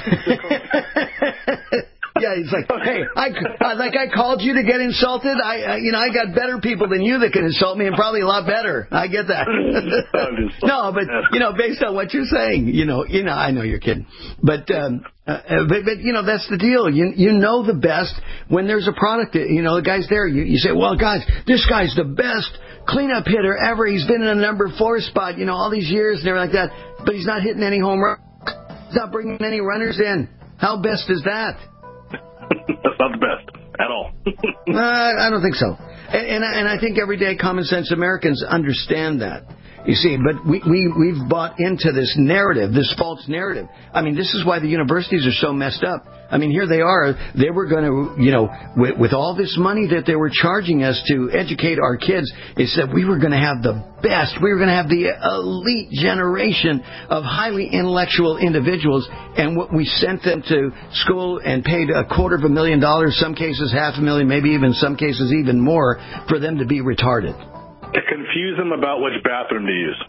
you Yeah, he's like, hey, I, uh, like I called you to get insulted. I, uh, you know, I got better people than you that can insult me, and probably a lot better. I get that. No, but you know, based on what you're saying, you know, you know, I know you're kidding, but, um, uh, but, but you know, that's the deal. You, you know the best when there's a product. You know, the guy's there. You, you say, well, guys, this guy's the best cleanup hitter ever. He's been in a number four spot, you know, all these years and everything like that, but he's not hitting any home runs. He's not bringing any runners in. How best is that? That's not the best at all. uh, I don't think so. And, and, and I think everyday common sense Americans understand that. You see, but we, we, we've bought into this narrative, this false narrative. I mean, this is why the universities are so messed up. I mean, here they are. They were going to, you know, with, with all this money that they were charging us to educate our kids, they said we were going to have the best. We were going to have the elite generation of highly intellectual individuals. And what we sent them to school and paid a quarter of a million dollars, some cases half a million, maybe even some cases even more, for them to be retarded. To confuse them about which bathroom to use.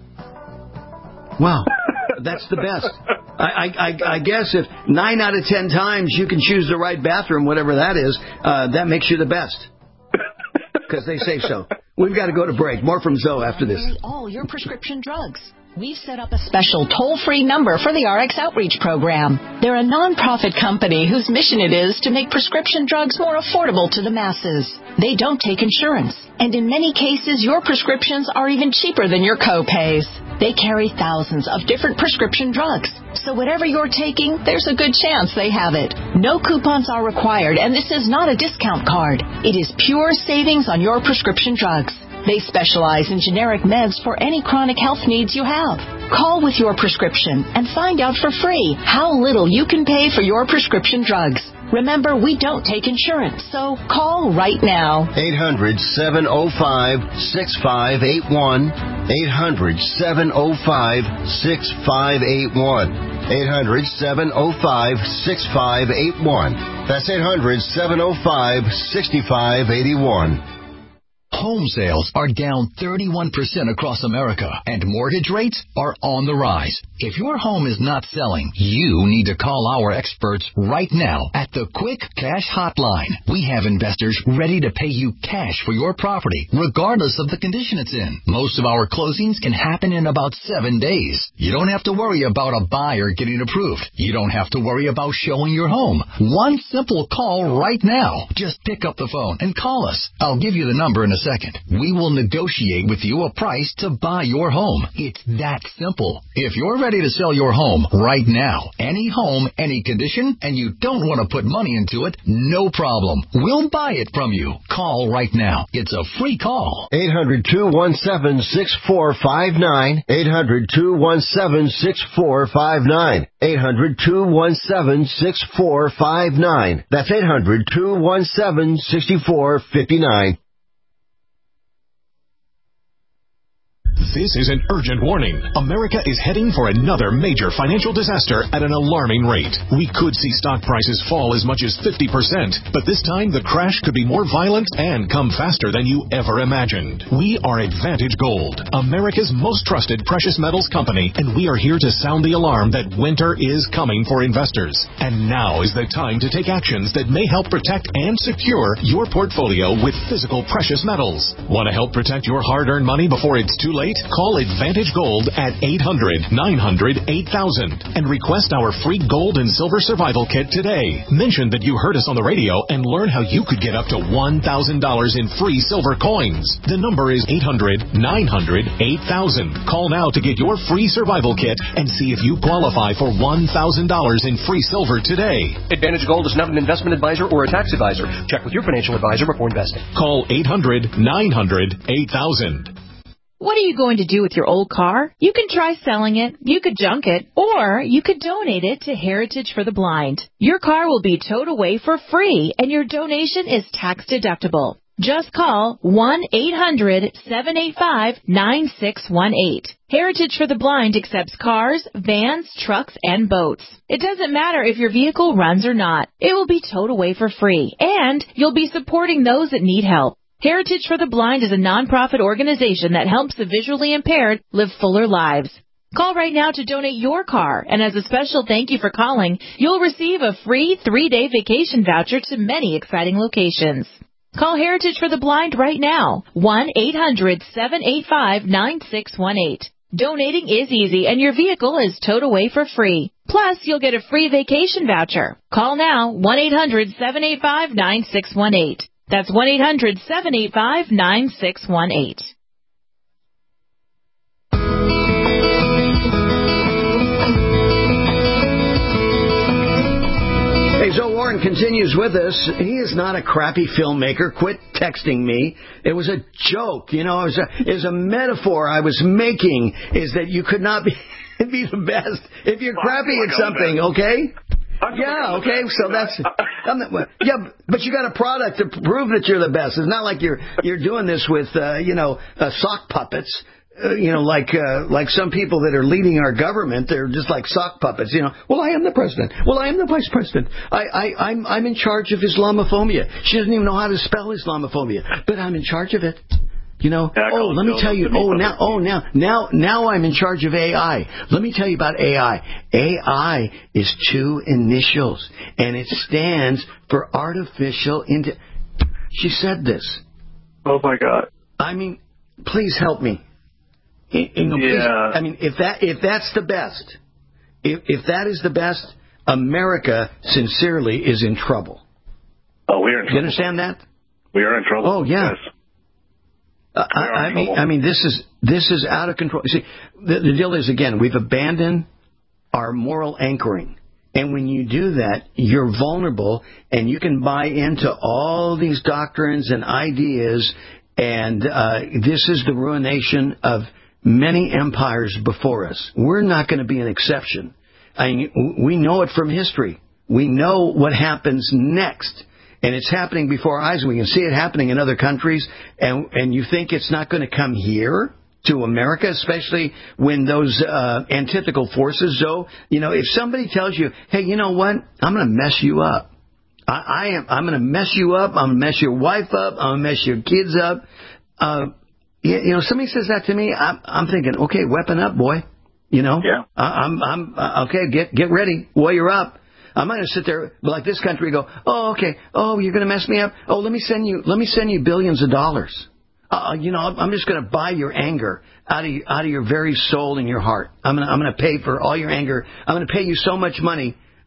Wow, that's the best. I, I, I guess if nine out of ten times you can choose the right bathroom, whatever that is, uh, that makes you the best. Because they say so. We've got to go to break. More from Zoe after this. All your prescription drugs. We've set up a special toll-free number for the R X Outreach Program. They're a non-profit company whose mission it is to make prescription drugs more affordable to the masses. They don't take insurance, and in many cases, your prescriptions are even cheaper than your co-pays. They carry thousands of different prescription drugs, so whatever you're taking, there's a good chance they have it. No coupons are required, and this is not a discount card. It is pure savings on your prescription drugs. They specialize in generic meds for any chronic health needs you have. Call with your prescription and find out for free how little you can pay for your prescription drugs. Remember, we don't take insurance, so call right now. eight hundred, seven oh five, six five eight one. eight hundred, seven oh five, six five eight one. eight hundred, seven oh five, six five eight one. That's eight hundred, seven oh five, six five eight one. Home sales are down thirty-one percent across America, and mortgage rates are on the rise. If your home is not selling, you need to call our experts right now at the Quick Cash Hotline. We have investors ready to pay you cash for your property, regardless of the condition it's in. Most of our closings can happen in about seven days. You don't have to worry about a buyer getting approved. You don't have to worry about showing your home. One simple call right now. Just pick up the phone and call us. I'll give you the number in a second. second. We will negotiate with you a price to buy your home. It's that simple. If you're ready to sell your home right now, any home, any condition, and you don't want to put money into it, no problem. We'll buy it from you. Call right now. It's a free call. eight hundred, two one seven, six four five nine. eight hundred, two one seven, six four five nine. eight hundred, two one seven, six four five nine. That's eight hundred, two one seven, six four five nine. This is an urgent warning. America is heading for another major financial disaster at an alarming rate. We could see stock prices fall as much as fifty percent, but this time the crash could be more violent and come faster than you ever imagined. We are Advantage Gold, America's most trusted precious metals company, and we are here to sound the alarm that winter is coming for investors. And now is the time to take actions that may help protect and secure your portfolio with physical precious metals. Want to help protect your hard-earned money before it's too late? Call Advantage Gold at eight hundred, nine hundred, eight thousand and request our free gold and silver survival kit today. Mention that you heard us on the radio and learn how you could get up to one thousand dollars in free silver coins. The number is eight hundred, nine hundred, eight thousand. Call now to get your free survival kit and see if you qualify for one thousand dollars in free silver today. Advantage Gold is not an investment advisor or a tax advisor. Check with your financial advisor before investing. Call eight hundred, nine hundred, eight thousand. What are you going to do with your old car? You can try selling it, you could junk it, or you could donate it to Heritage for the Blind. Your car will be towed away for free, and your donation is tax deductible. Just call one eight hundred, seven eight five, nine six one eight. Heritage for the Blind accepts cars, vans, trucks, and boats. It doesn't matter if your vehicle runs or not. It will be towed away for free, and you'll be supporting those that need help. Heritage for the Blind is a nonprofit organization that helps the visually impaired live fuller lives. Call right now to donate your car, and as a special thank you for calling, you'll receive a free three-day vacation voucher to many exciting locations. Call Heritage for the Blind right now, one eight hundred, seven eight five, nine six one eight. Donating is easy, and your vehicle is towed away for free. Plus, you'll get a free vacation voucher. Call now, one eight hundred, seven eight five, nine six one eight. That's one eight hundred, seven eight five, nine six one eight. Hey, Zoe Warren continues with us. He is not a crappy filmmaker. Quit texting me. It was a joke. You know, it was a, it was a metaphor I was making, is that you could not be, be the best if you're crappy at something, okay? Yeah, okay, so that's, I'm not, yeah, but you got a product to prove that you're the best. It's not like you're you're doing this with, uh, you know, uh, sock puppets, uh, you know, like uh, like some people that are leading our government. They're just like sock puppets, you know. Well, I am the president. Well, I am the vice president. I, I, I'm I'm in charge of Islamophobia. She doesn't even know how to spell Islamophobia, but I'm in charge of it. You know, yeah, oh, let me tell you, oh, now, oh, now, now, now I'm in charge of A I. Let me tell you about A I. A I is two initials, and it stands for artificial inte- She said this. Oh, my God. I mean, please help me. You know, please, yeah. I mean, if that if that's the best, if if that is the best, America, sincerely, is in trouble. Oh, we're in trouble. You understand that? We are in trouble. Oh, yeah. Yes. Uh, I, I mean, I mean, this is this is out of control. See, the, the deal is, again, we've abandoned our moral anchoring, and when you do that, you're vulnerable, and you can buy into all these doctrines and ideas, and uh, this is the ruination of many empires before us. We're not going to be an exception. I mean, we know it from history. We know what happens next. And it's happening before our eyes. We can see it happening in other countries. And and you think it's not going to come here to America, especially when those uh, antithetical forces, though, you know, if somebody tells you, hey, you know what, I'm going to mess you up. I, I am. I'm going to mess you up. I'm going to mess your wife up. I'm going to mess your kids up. Uh, you, you know, somebody says that to me, I'm, I'm thinking, okay, weapon up, boy. You know, yeah. I, I'm, I'm uh, okay. Get get ready. Warrior up. I'm not going to sit there like this country and go, oh, okay, oh, you're going to mess me up? Oh, let me send you, let me send you billions of dollars. Uh, you know, I'm just going to buy your anger out of your, out of your very soul and your heart. I'm going to, I'm going to pay for all your anger. I'm going to pay you so much money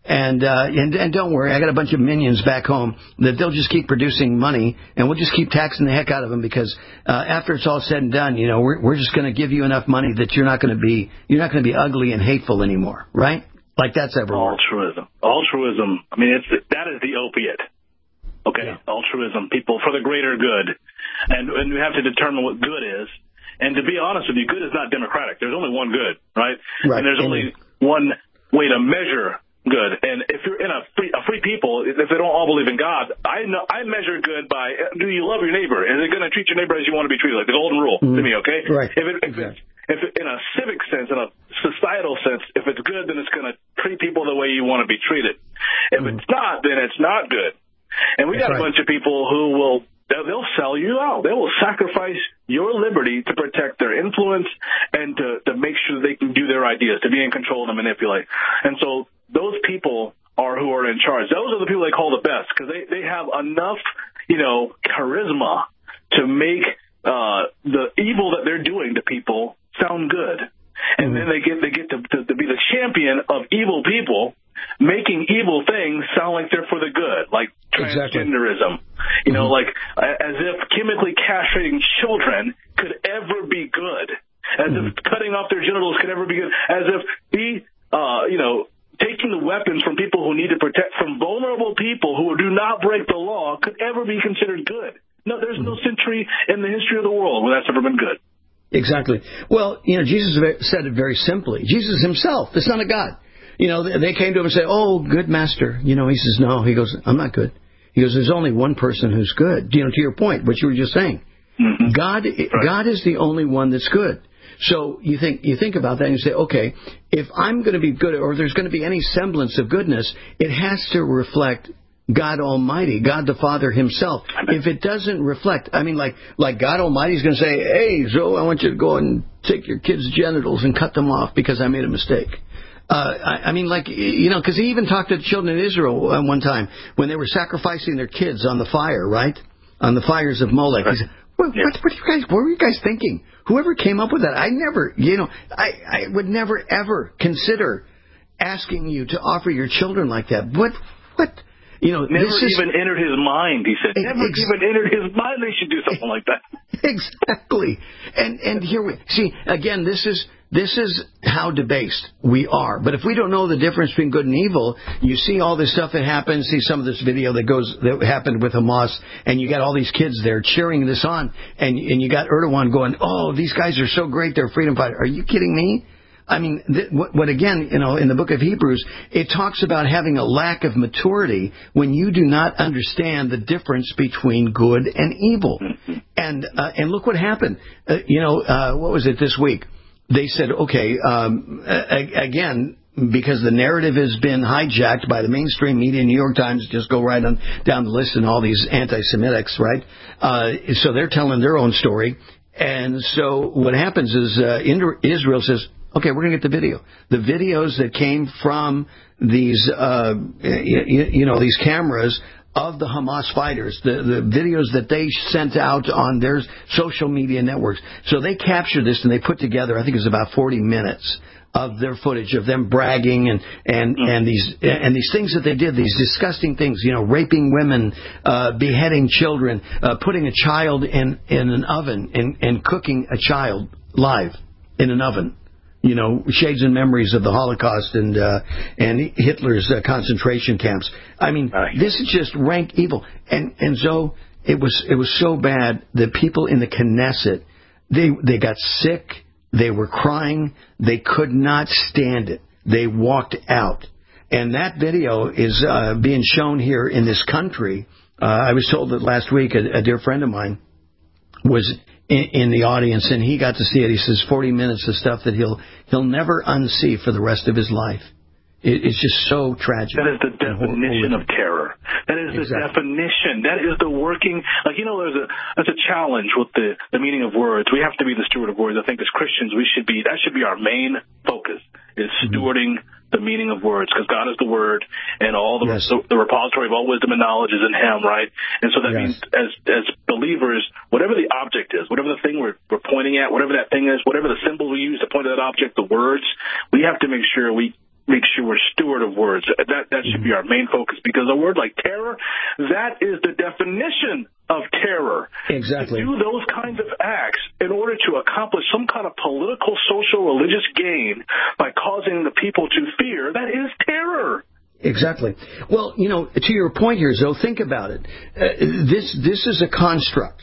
And, uh, and and don't worry, I got a bunch of minions back home that they'll just keep producing money, and we'll just keep taxing the heck out of them because uh, after it's all said and done, you know, we're we're just going to give you enough money that you're not going to be you're not going to be ugly and hateful anymore, right? Like that's ever worked. Altruism, altruism. I mean, it's that is the opiate. Okay, yeah. Altruism, people for the greater good, and and we have to determine what good is. And to be honest with you, good is not democratic. There's only one good, right? Right. And there's only one way to measure good. And if you're in a free, a free people, if they don't all believe in God, I know I measure good by, do you love your neighbor? Is it going to treat your neighbor as you want to be treated? Like the golden rule mm-hmm. to me, okay? Right. If it, if exactly. it, if it, in a civic sense, in a societal sense, if it's good, then it's going to treat people the way you want to be treated. If mm-hmm. it's not, then it's not good. And we That's got a right. bunch of people who will, they'll sell you out. They will sacrifice your liberty to protect their influence and to, to make sure they can do their ideas, to be in control and to manipulate. And so those people are who are in charge. Those are the people they call the best because they, they have enough, you know, charisma to make uh, the evil that they're doing to people sound good. And then they get they get to, to, to be the champion of evil people, making evil things sound like they're for the good, like transgenderism. Exactly. You know, mm-hmm. like as if chemically castrating children could ever be good, as mm-hmm. if cutting off their genitals could ever be good, as if be, uh, you know, taking the weapons from people who need to protect, from vulnerable people who do not break the law could ever be considered good. No, there's mm-hmm. no century in the history of the world where that's ever been good. Exactly. Well, you know, Jesus said it very simply. Jesus himself, the Son of God. You know, they came to him and said, "Oh, good master." You know, he says, "No." He goes, "I'm not good." He goes, "There's only one person who's good." You know, to your point, what you were just saying. Mm-hmm. God, right. God is the only one that's good. So you think you think about that and you say, okay, if I'm going to be good, or there's going to be any semblance of goodness, it has to reflect God Almighty, God the Father himself. If it doesn't reflect, I mean, like like God Almighty is going to say, "Hey, Zoe, I want you to go and take your kids' genitals and cut them off because I made a mistake." Uh, I, I mean, like, you know, because he even talked to the children of Israel one time when they were sacrificing their kids on the fire, right? On the fires of Molech. He said, what, yeah. what, what, are you guys, what were you guys thinking? Whoever came up with that, I never, you know, I, I would never, ever consider asking you to offer your children like that. What, what? You know, never this even is, entered his mind, he said. Never ex- even entered his mind they should do something like that. Exactly. And and here we see, again, this is this is how debased we are. But if we don't know the difference between good and evil, you see all this stuff that happens, see some of this video that goes that happened with Hamas, and you got all these kids there cheering this on, and and you got Erdogan going, "Oh, these guys are so great, they're freedom fighters." Are you kidding me? I mean, th- what, what again, you know, in the book of Hebrews, it talks about having a lack of maturity when you do not understand the difference between good and evil. And uh, and look what happened. Uh, you know, uh, what was it this week? They said, okay, um, a- again, because the narrative has been hijacked by the mainstream media, New York Times, just go right on down the list, and all these anti-Semitics, right? Uh, so they're telling their own story. And so what happens is uh, Israel says, okay, we're going to get the video. The videos that came from these, uh, you, you know, these cameras of the Hamas fighters, the, the videos that they sent out on their social media networks. So they captured this and they put together, I think it's about forty minutes of their footage of them bragging and and mm. and these and these things that they did, these disgusting things, you know, raping women, uh, beheading children, uh, putting a child in in an oven and and cooking a child live in an oven. You know, shades and memories of the Holocaust and uh, and Hitler's uh, concentration camps. I mean, this is just rank evil. And and so it was it was so bad that people in the Knesset, they they got sick. They were crying. They could not stand it. They walked out. And that video is uh, being shown here in this country. Uh, I was told that last week a, a dear friend of mine was in, in the audience, and he got to see it. He says forty minutes of stuff that he'll he'll never unsee for the rest of his life. It, it's just so tragic. That is the definition of terror. That is the exactly. definition. That is the working. Like, you know, there's a there's a challenge with the the meaning of words. We have to be the steward of words. I think as Christians, we should be. That should be our main focus. Is stewarding mm-hmm. the meaning of words, because God is the Word, and all the, yes. the the repository of all wisdom and knowledge is in Him, right? And so that yes. means, as as believers, whatever the object is, whatever the thing we're we're pointing at, whatever that thing is, whatever the symbol we use to point to that object, the words, we have to make sure we make sure we're steward assertive words. That that should be our main focus, because a word like terror, that is the definition of terror. Exactly. To do those kinds of acts in order to accomplish some kind of political, social, religious gain by causing the people to fear, that is terror. Exactly. Well, you know, to your point here, Zoe, think about it. Uh, this this is a construct,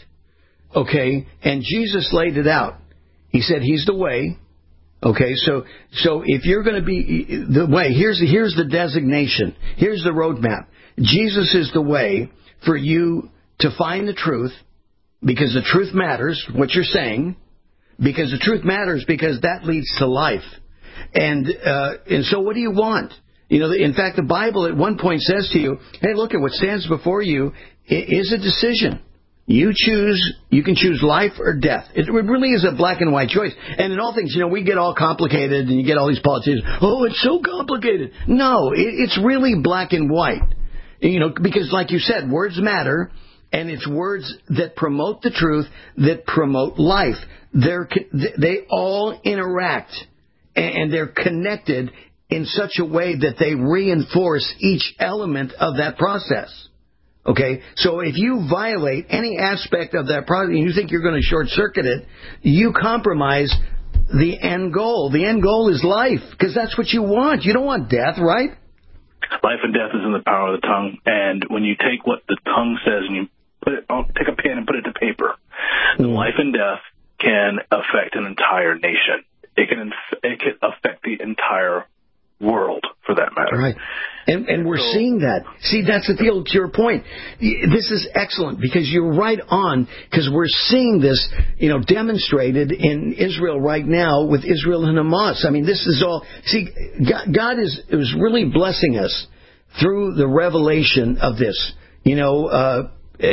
okay? And Jesus laid it out. He said He's the way. Okay, so so if you're going to be the way, here's the, here's the designation. Here's the roadmap. Jesus is the way for you to find the truth, because the truth matters, what you're saying, because the truth matters, because that leads to life. And uh, and so what do you want? You know, in fact, the Bible at one point says to you, hey, look, at what stands before you is a decision. You choose, you can choose life or death. It really is a black and white choice. And in all things, you know, we get all complicated and you get all these politicians, oh, it's so complicated. No, it's really black and white. You know, because like you said, words matter, and it's words that promote the truth, that promote life. They're, they all interact, and they're connected in such a way that they reinforce each element of that process. Okay, so if you violate any aspect of that process and you think you're going to short-circuit it, you compromise the end goal. The end goal is life, because that's what you want. You don't want death, right? Life and death is in the power of the tongue, and when you take what the tongue says and you put it, take a pen and put it to paper, mm. life and death can affect an entire nation. It can it can affect the entire world, for that matter. Right. And and we're so, seeing that. See, that's the deal, to your point. This is excellent, because you're right on, because we're seeing this, you know, demonstrated in Israel right now with Israel and Hamas. I mean, this is all, see, God, God is, is really blessing us through the revelation of this. You know, uh,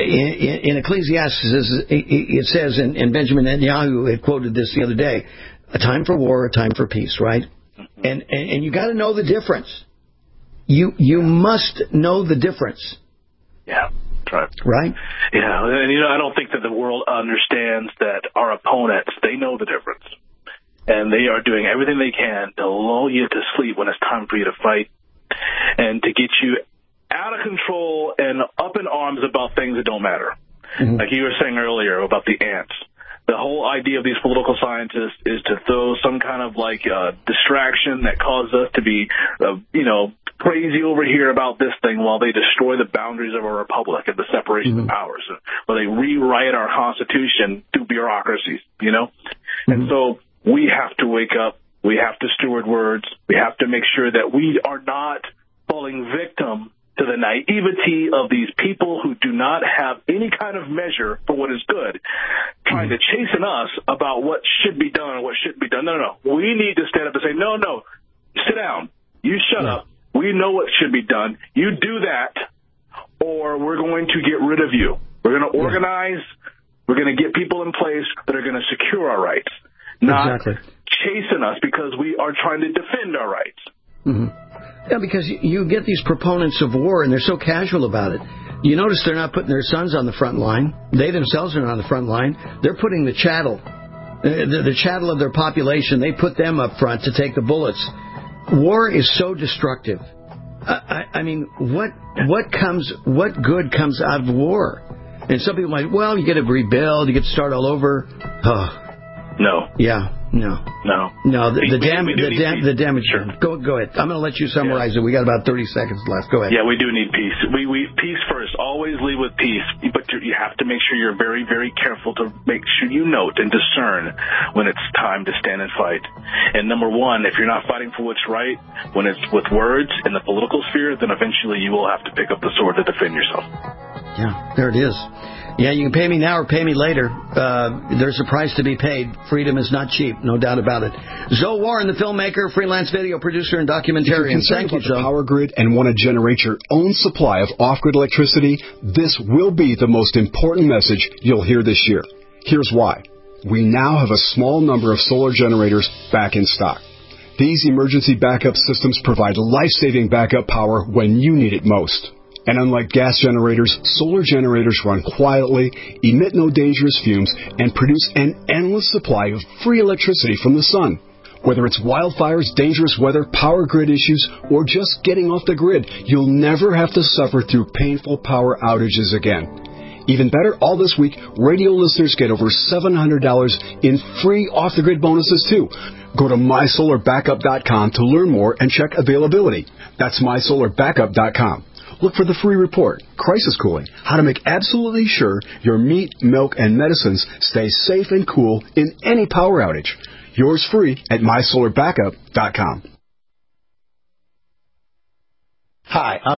in, in Ecclesiastes, it says, and, and Benjamin Netanyahu had quoted this the other day, a time for war, a time for peace, right? And, and and you got to know the difference. You you must know the difference. Yeah, right. Right? Yeah, and you know, I don't think that the world understands that our opponents, they know the difference. And they are doing everything they can to lull you to sleep when it's time for you to fight, and to get you out of control and up in arms about things that don't matter. Mm-hmm. Like you were saying earlier about the ants. The whole idea of these political scientists is to throw some kind of like uh, distraction that causes us to be, uh, you know, crazy over here about this thing while they destroy the boundaries of our republic and the separation mm-hmm. of powers, while they rewrite our Constitution through bureaucracies, you know? Mm-hmm. And so we have to wake up. We have to steward words. We have to make sure that we are not falling victim to the naivety of these people who do not have any kind of measure for what is good, trying to chasten us about what should be done and what shouldn't be done. No, no, no. We need to stand up and say, no, no, sit down. You shut yeah. up. We know what should be done. You do that, or we're going to get rid of you. We're going to organize. Yeah. We're going to get people in place that are going to secure our rights, not exactly. chasten us because we are trying to defend our rights. Mm-hmm. Yeah, because you get these proponents of war, and they're so casual about it. You notice they're not putting their sons on the front line. They themselves are not on the front line. They're putting the chattel, the, the chattel of their population, they put them up front to take the bullets. War is so destructive. I, I, I mean, what what comes, what good comes out of war? And some people might, well, you get to rebuild, you get to start all over. Oh. No. Yeah. No. No. No. The, the, we, dam- we the, dam- the damage. Sure. Go go ahead. I'm going to let you summarize yeah. it. We got about thirty seconds left. Go ahead. Yeah, we do need peace. We we peace first. Always lead with peace, but you have to make sure you're very very careful to make sure you note and discern when it's time to stand and fight. And number one, if you're not fighting for what's right, when it's with words in the political sphere, then eventually you will have to pick up the sword to defend yourself. Yeah, there it is. Yeah, you can pay me now or pay me later. Uh, there's a price to be paid. Freedom is not cheap, no doubt about it. Zoe Warren, the filmmaker, freelance video producer, and documentarian. Thank you, Zoe. The power grid and want to generate your own supply of off-grid electricity, this will be the most important message you'll hear this year. Here's why. We now have a small number of solar generators back in stock. These emergency backup systems provide life-saving backup power when you need it most. And unlike gas generators, solar generators run quietly, emit no dangerous fumes, and produce an endless supply of free electricity from the sun. Whether it's wildfires, dangerous weather, power grid issues, or just getting off the grid, you'll never have to suffer through painful power outages again. Even better, all this week, radio listeners get over seven hundred dollars in free off-the-grid bonuses, too. Go to my solar backup dot com to learn more and check availability. That's my solar backup dot com. Look for the free report, Crisis Cooling, how to make absolutely sure your meat, milk, and medicines stay safe and cool in any power outage. Yours free at my solar backup dot com. Hi, I'm